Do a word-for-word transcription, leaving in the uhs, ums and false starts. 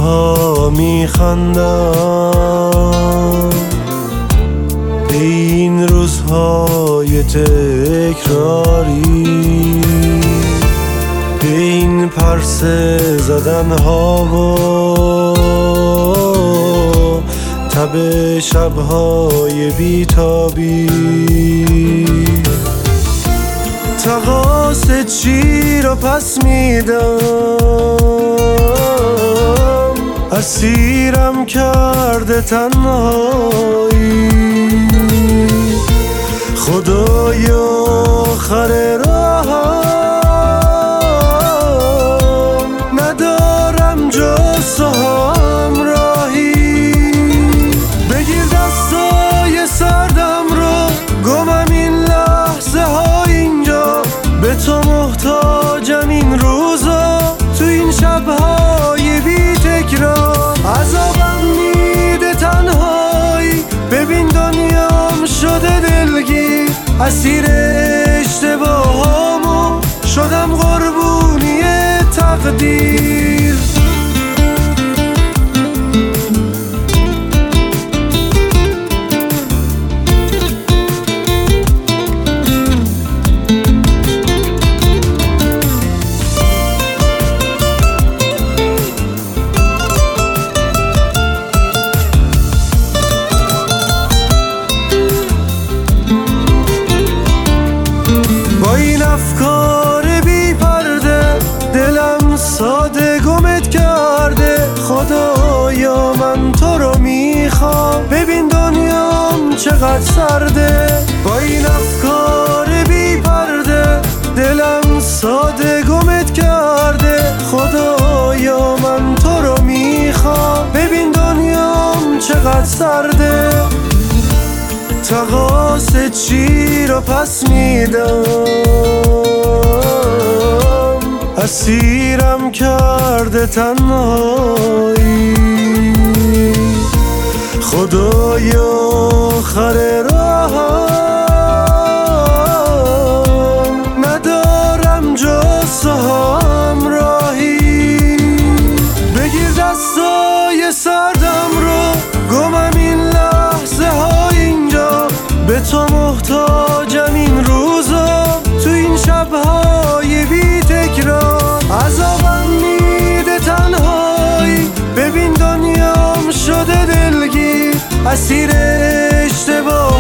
شبها میخندم به این روزهای تکراری، به این پرسه زدن ها و تب شبهای بیتابی. تقاص چی رو پس میدم، اسیرم کرده تنهایی. خدایا آخر راهم ندارم جز تو همراهی. بگیر دستای سردم رو، گمم این لحظه ها اینجا، به تو محتاجم این روزا، تو این شبهای بی تکرار. عذابم میده تنهایی، ببین دنیام شده دلگیر، اسیر اشتباهامو شدم قربونی تقدیر. با این افکار بی پرده دلم ساده گمت کرده. خدایا من تو رو میخوام، ببین دنیام چقدر سرده. با این افکار بی پرده دلم ساده گمت کرده. خدایا من تو رو میخوام، ببین دنیام چقدر سرده. تقاص چی رو پس میدم، اسیرم کرده تنهایی. خدایا آخر راهم ندارم جز تو همراهی. بگیر دستای سردم رو، گمم این لحظه ها اینجا، به تو محتاجم این روزا، تو این شبهای بی تکرار. عذابم میده تنهایی، ببین دنیام شده دلگیر، اسیر اشتباه